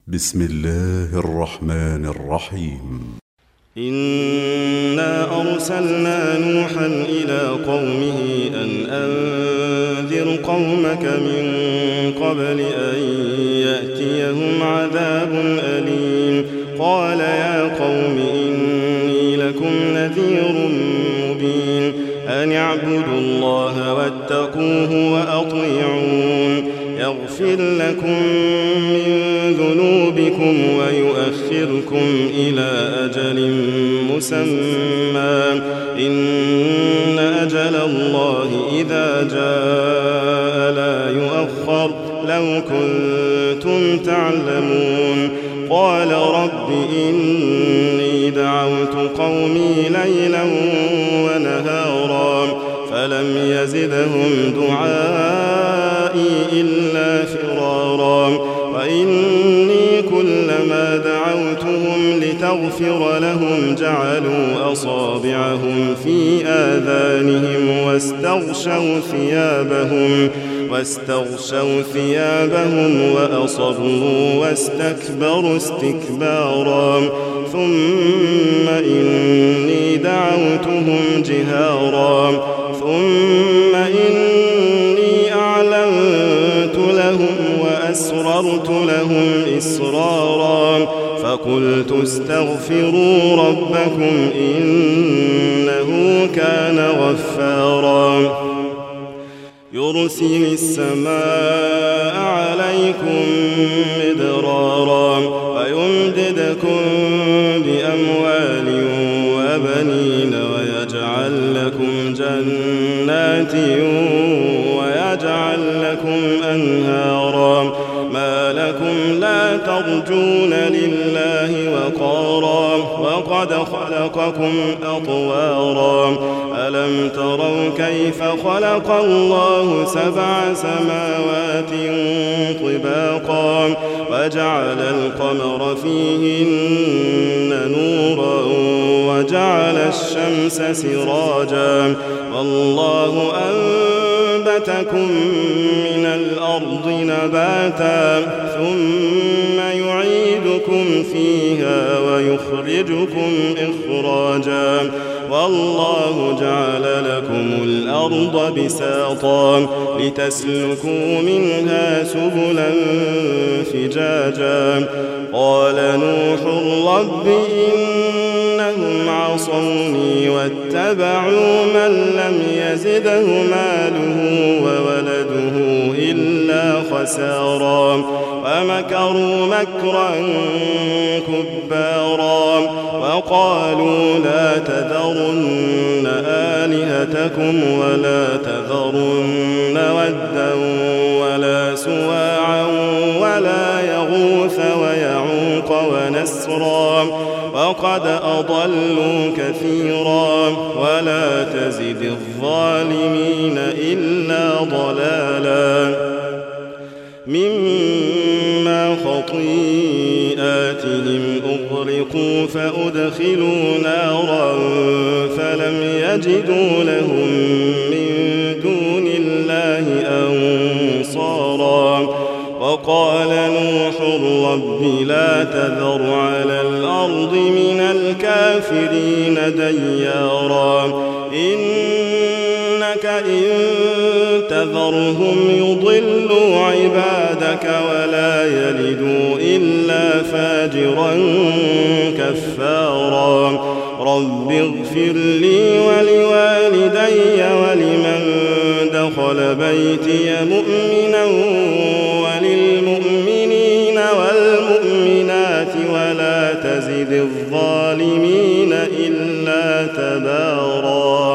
بسم الله الرحمن الرحيم. إنا أرسلنا نوحا إلى قومه أن أنذر قومك من قبل أن يأتيهم عذاب أليم. قال يا قوم إني لكم نذير مبين أن اعبدوا الله واتقوه وأطيعون يغفر لكم من ذنوبكم ويؤخركم إلى أجل مسمى إن أجل الله إذا جاء لا يؤخر لو كنتم تعلمون. قال رب إني دعوت قومي ليلا ونهارا فلم يزدهم دعائي إلا فرارا وإني كلما دعوتهم لتغفر لهم جعلوا أصابعهم في آذانهم واستغشوا ثيابهم وأصروا واستكبروا استكبارا ثم إني دعوتهم جهارا ثم إني أعلنت لهم وأسررت لهم إسرارا فقلت استغفروا ربكم إنه كان غفارا يرسل السماء عليكم مدرارا ويمددكم بأموال وبنين ويجعل لكم جنات ويجعل لكم أنهارا ما لكم لا ترجون لله وقارا وقد خلقكم أطوارا ألم تروا كيف خلق الله 7 سماوات طباقا وجعل القمر فيهن نورا وجعل الشمس سراجا والله أنبتكم من الأرض نباتا ثم يعيدكم فيها ويخرجكم إخراجا والله جعل لكم الأرض بساطا لتسلكوا منها سبلا فجاجا. قال نوح رب إنهم عصوني واتبعوا من لم يزده ماله وولده إلا خسارا ومكروا مكرا كبارا وقالوا لا تذرن آلهتكم ولا تذرن ودا ولا سواعا ولا يغوث ويعوق ونسرا وقد أضلوا كثيرا ولا تزد الظالمين إلا ضلالا. مما خطيئاتهم أغرقوا فأدخلوا نارا فلم يجدوا لهم من دون الله أنصارا. وقال نوح رب لا تذر على الأرض من الكافرين ديارا إنك إن تذرهم يضلوا عبادك ولا يلدوا إلا فاجرا كفارا. رب اغفر لي ولوالدي ولمن دخل بيتي مؤمنا وللمؤمنين والمؤمنات ولا تزد الظالمين إلا تبارا.